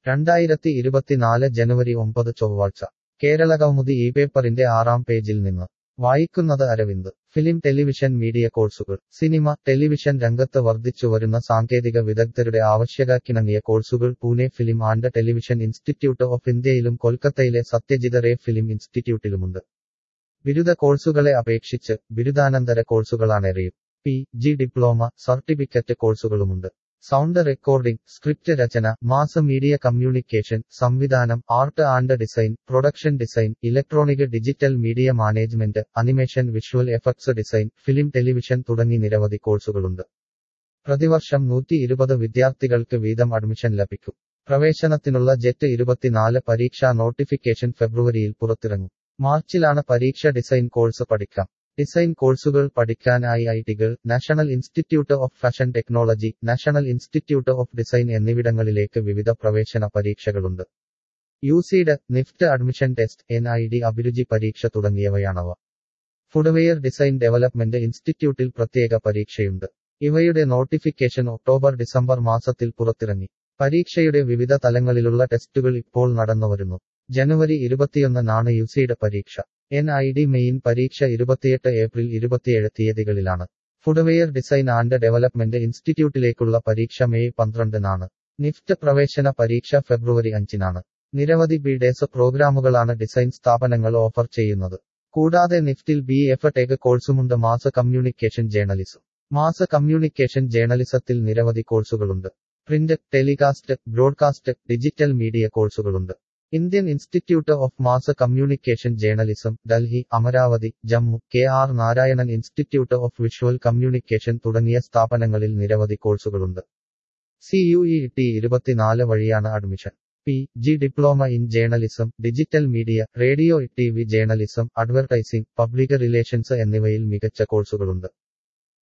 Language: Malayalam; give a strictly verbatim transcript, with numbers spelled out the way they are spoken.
രണ്ടായിരത്തി ഇരുപത്തിനാല് ജനുവരി ഒമ്പത് ചൊവ്വാഴ്ച കേരളകൗമുദി ഈ പേപ്പറിന്റെ ആറാം പേജിൽ നിന്ന് വായിക്കുന്നത് അരവിന്ദ്. ഫിലിം ടെലിവിഷൻ മീഡിയ കോഴ്സുകൾ. സിനിമ, ടെലിവിഷൻ രംഗത്ത് വർദ്ധിച്ചുവരുന്ന സാങ്കേതിക വിദഗ്ധരുടെ ആവശ്യകതയ്ക്കിണങ്ങിയ കോഴ്സുകൾ Pune Film and Television Institute of ഇന്ത്യയിലും കൊൽക്കത്തയിലെ സത്യജിത് റേ ഫിലിം ഇൻസ്റ്റിറ്റ്യൂട്ടിലുമുണ്ട്. ബിരുദ കോഴ്സുകളെ അപേക്ഷിച്ച് ബിരുദാനന്തര കോഴ്സുകളാണേറെയും. പി ജി ഡിപ്ലോമ, സർട്ടിഫിക്കറ്റ് കോഴ്സുകളുമുണ്ട്. സൗണ്ട് റെക്കോർഡിംഗ്, സ്ക്രിപ്റ്റ് രചന, മാസ് മീഡിയ കമ്മ്യൂണിക്കേഷൻ, സംവിധാനം, art and design, production design, electronic digital media management, animation, visual effects design, film television തുടങ്ങി നിരവധി കോഴ്സുകളുണ്ട്. പ്രതിവർഷം നൂറ്റി ഇരുപത് വിദ്യാർത്ഥികൾക്ക് വീതം അഡ്മിഷൻ ലഭിക്കും. പ്രവേശനത്തിനുള്ള ജെറ്റ് ഇരുപത്തിനാല് പരീക്ഷാ നോട്ടിഫിക്കേഷൻ ഫെബ്രുവരിയിൽ പുറത്തിറങ്ങും. മാർച്ചിലാണ് പരീക്ഷ. ഡിസൈൻ കോഴ്സ് പഠിക്കാം. ഡിസൈൻ കോഴ്സുകൾ പഠിക്കാൻ ഐ ഐ ടികൾ, National Institute of Fashion Technology, National Institute of Design എന്നിവിടങ്ങളിലേക്ക് വിവിധ പ്രവേശന പരീക്ഷകളുണ്ട്. യുസിഡ്, NIFT admission test, N I D അഭിരുചി പരീക്ഷ തുടങ്ങിയവയാണവ. ഫുഡ്വെയർ ഡിസൈൻ ഡെവലപ്മെന്റ് ഇൻസ്റ്റിറ്റ്യൂട്ടിൽ പ്രത്യേക പരീക്ഷയുണ്ട്. ഇവയുടെ നോട്ടിഫിക്കേഷൻ ഒക്ടോബർ ഡിസംബർ മാസത്തിൽ പുറത്തിറങ്ങി. പരീക്ഷയുടെ വിവിധ തലങ്ങളിലുള്ള ടെസ്റ്റുകൾ ഇപ്പോൾ നടന്നുവരുന്നു. ജനുവരി ഇരുപത്തിയൊന്നിനാണ് യുസിഡ് പരീക്ഷ. എൻ ഐ ഡി മെയിൻ പരീക്ഷ ഇരുപത്തിയെട്ട് ഏപ്രിൽ ഇരുപത്തിയേഴ് തീയതികളിലാണ്. ഫുഡ്വെയർ ഡിസൈൻ ആൻഡ് ഡെവലപ്മെന്റ് ഇൻസ്റ്റിറ്റ്യൂട്ടിലേക്കുള്ള പരീക്ഷ മെയ് പന്ത്രണ്ടിനാണ്. നിഫ്റ്റ് പ്രവേശന പരീക്ഷ ഫെബ്രുവരി അഞ്ചിനാണ്. നിരവധി ബി ഡേസ് പ്രോഗ്രാമുകളാണ് ഡിസൈൻ സ്ഥാപനങ്ങൾ ഓഫർ ചെയ്യുന്നത്. കൂടാതെ നിഫ്റ്റിൽ ബി എഫ് ടെക് കോഴ്സുമുണ്ട്. Mass communication journalism. Mass communication ജേർണലിസത്തിൽ നിരവധി കോഴ്സുകളുണ്ട്. Print, telecast, broadcast, digital media കോഴ്സുകളുണ്ട്. Indian Institute of Mass communication journalism, Delhi, Amaravati, Jammu, K R Narayanan Institute of Visual Communication തുടങ്ങിയ സ്ഥാപനങ്ങളിൽ നിരവധി കോഴ്സുകളുണ്ട്. സി യു ഇ ടി ഇരുപത്തിനാല് വഴിയാണ് admission. P G diploma in journalism, digital media, radio T V journalism, advertising, public relations എന്നിവയിൽ മികച്ച കോഴ്സുകളുണ്ട്.